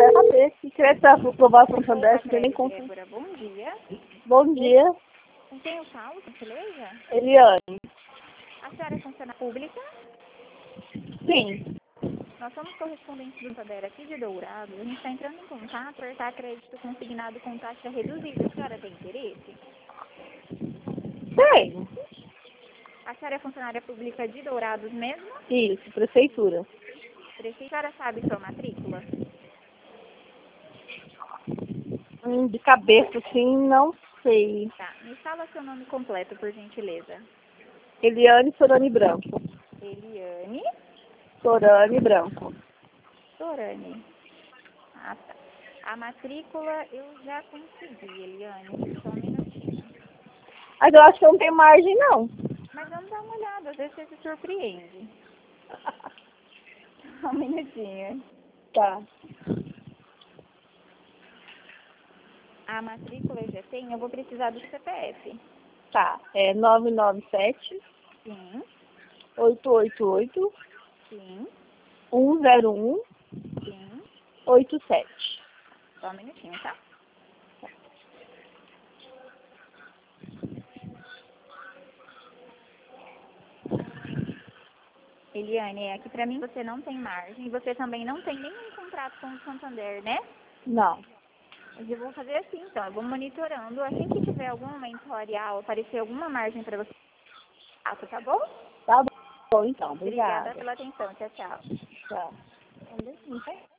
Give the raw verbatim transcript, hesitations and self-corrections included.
quero saber se tiver para provar a Santander, não tem nem como. Débora, bom dia. Bom dia, Com quem eu falo, por gentileza? Eliane. A senhora é funcionária pública? Sim. Nós somos correspondentes do Santander aqui de Dourados. A gente está entrando em contato para ofertar crédito consignado com taxa reduzida. A senhora tem interesse? Tem. A senhora é funcionária pública de Dourados mesmo? Isso, prefeitura. A senhora sabe sua matrícula? Hum, de cabeça, assim, não sei. Tá. Me fala seu nome completo, por gentileza. Eliane Sorani Branco. Eliane Sorani Branco. Sorani. Ah, tá. A matrícula eu já consegui, Eliane. Só um minutinho. Mas eu acho que não tem margem, não. Mas vamos dar uma olhada, às vezes você se surpreende. Só um minutinho. Tá. A matrícula eu já tenho, eu vou precisar do C P F. Tá. É nove nove sete, Sim, oito oito oito, sim, um zero um, sim. oito sete. Só um minutinho, tá? Eliane, aqui pra mim você não tem margem e você também não tem nenhum contrato com o Santander, né? Não. Mas eu vou fazer assim, então. Eu vou monitorando. Assim que tiver algum aumento salarial, aparecer alguma margem pra você, tá bom? Tá bom, então. Obrigada Obrigada. pela atenção. Tchau, tchau. Tchau.